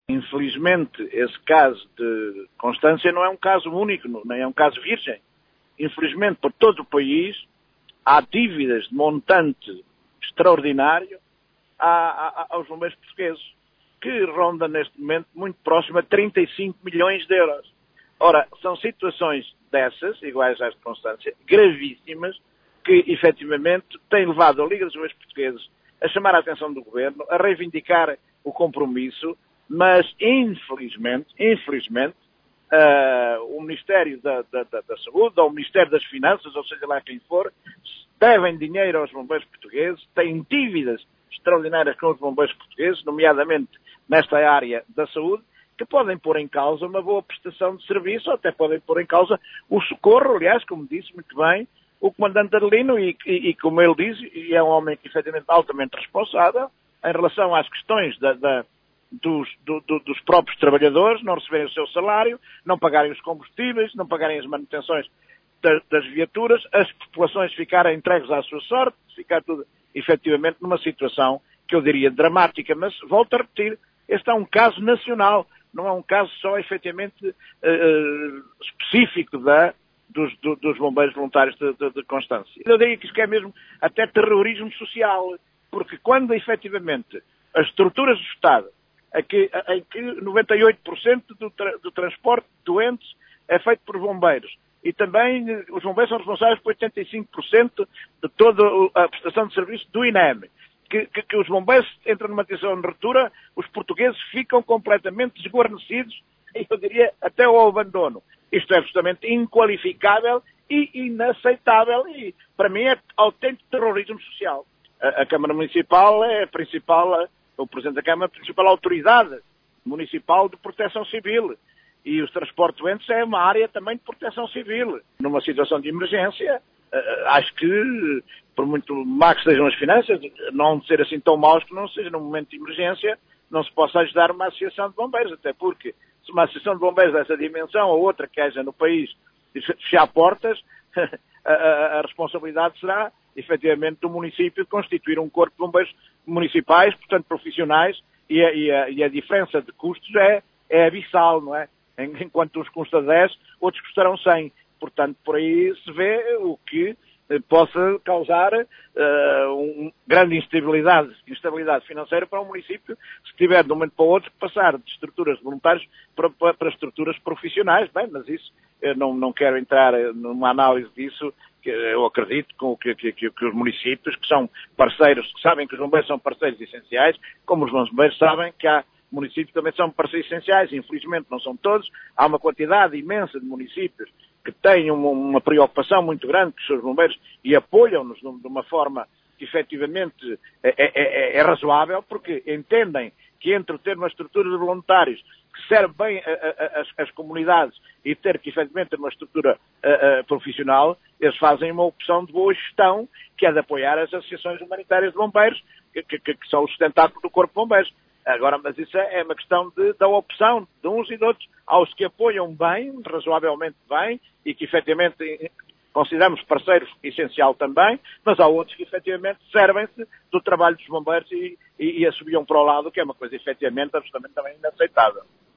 Infelizmente, esse caso de Constância não é um caso único, nem é um caso virgem. Infelizmente, por todo o país, há dívidas de montante extraordinário aos bombeiros portugueses, que ronda neste momento muito próximo a 35 milhões de euros. Ora, são situações dessas, iguais às de Constância, gravíssimas, que efetivamente têm levado a Liga dos Bombeiros Portugueses a chamar a atenção do Governo, a reivindicar o compromisso, mas infelizmente, o Ministério da Saúde, ou o Ministério das Finanças, ou seja lá quem for, devem dinheiro aos bombeiros portugueses, têm dívidas extraordinárias com os bombeiros portugueses, nomeadamente nesta área da saúde, que podem pôr em causa uma boa prestação de serviço, ou até podem pôr em causa o socorro, aliás, como disse muito bem o comandante Adelino, e como ele diz, e é um homem que efetivamente altamente responsável, em relação às questões dos próprios trabalhadores, não receberem o seu salário, não pagarem os combustíveis, não pagarem as manutenções das viaturas, as populações ficarem entregues à sua sorte, ficar tudo efetivamente numa situação que eu diria dramática, mas volto a repetir, este é um caso nacional, não é um caso só efetivamente específico dos bombeiros voluntários de Constância. Eu diria que isto é mesmo até terrorismo social, porque quando efetivamente as estruturas do Estado, em que 98% do transporte de doentes é feito por bombeiros, e também os bombeiros são responsáveis por 85% de toda a prestação de serviço do INEM, que os bombeiros entram numa situação de ruptura, os portugueses ficam completamente desguarnecidos, e eu diria até ao abandono. Isto é absolutamente inqualificável e inaceitável, e para mim é autêntico terrorismo social. A Câmara Municipal é a principal, o Presidente da Câmara é a principal autoridade municipal de proteção civil, e os transportes doentes é uma área também de proteção civil. Numa situação de emergência, acho que, por muito má que sejam as finanças, não de ser assim tão maus que não seja num momento de emergência, não se possa ajudar uma associação de bombeiros, até porque se uma associação de bombeiros dessa dimensão ou outra que haja no país fechar portas, a responsabilidade será, efetivamente, do município de constituir um corpo de bombeiros municipais, portanto profissionais, e a diferença de custos é abissal, não é? Enquanto uns custam 10, outros custarão 100. Portanto, por aí se vê o que possa causar grande instabilidade financeira para um município, se tiver de um momento para o outro que passar de estruturas de voluntários para estruturas profissionais. Bem, mas isso, eu não quero entrar numa análise disso, que eu acredito que os municípios, que são parceiros, que sabem que os bombeiros são parceiros essenciais, como os bombeiros sabem que há municípios que também são parceiros essenciais, infelizmente não são todos, há uma quantidade imensa de municípios que têm uma preocupação muito grande com os seus bombeiros e apoiam-nos de uma forma que efetivamente é razoável, porque entendem que entre ter uma estrutura de voluntários que serve bem as comunidades e ter que efetivamente ter uma estrutura profissional, eles fazem uma opção de boa gestão, que é de apoiar as associações humanitárias de bombeiros, que são o sustentáculo do Corpo de Bombeiros. Agora, mas isso é uma questão da opção de uns e de outros. Há os que apoiam bem, razoavelmente bem, e que efetivamente consideramos parceiros essencial também, mas há outros que efetivamente servem-se do trabalho dos bombeiros e assobiam para o lado, que é uma coisa efetivamente absolutamente também inaceitável.